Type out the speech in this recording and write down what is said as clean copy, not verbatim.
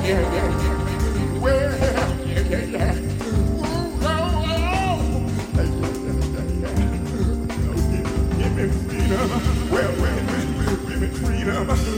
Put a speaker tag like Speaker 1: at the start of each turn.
Speaker 1: yeah, yeah. Well, yeah, yeah, yeah. Ooh, oh, oh. Yeah, yeah, yeah, yeah. Oh, give me freedom. Well, give me freedom.